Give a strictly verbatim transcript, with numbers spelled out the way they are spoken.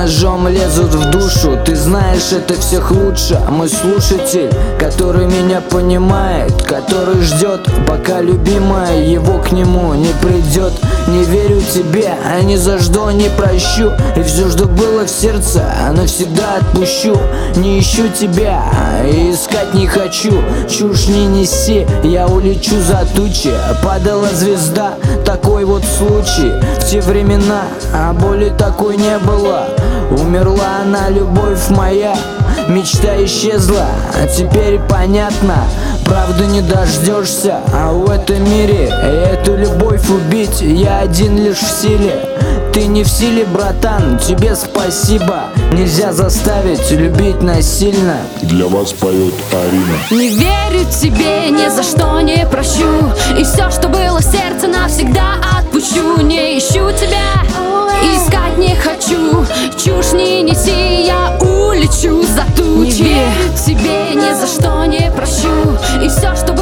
ножом лезут в душу. Ты знаешь, это всех лучше. Мой слушатель, который меня понимает, который ждет, пока любимая его к нему не придет. Не верю тебе, а ни за что не прощу. И все, что было в сердце, навсегда отпущу. Не ищу тебя и искать не хочу. Чушь не неси, я улечу за тучи. Падала звезда, такой вот случай. В те времена, а боли такой не было. Умерла она, любовь моя. Мечта исчезла, а теперь понятно. Правды не дождешься, а в этом мире эту любовь убить я один лишь в силе. Ты не в силе, братан, тебе спасибо. Нельзя заставить любить насильно. Для вас поет Арина. Не верю тебе, ни за что не прощу. И все, что было в сердце, навсегда отпущу. Не ищу тебя, искать не хочу. Чушь не неси, я улечу за тучи. Не верю тебе, ни за что не прощу. И все, что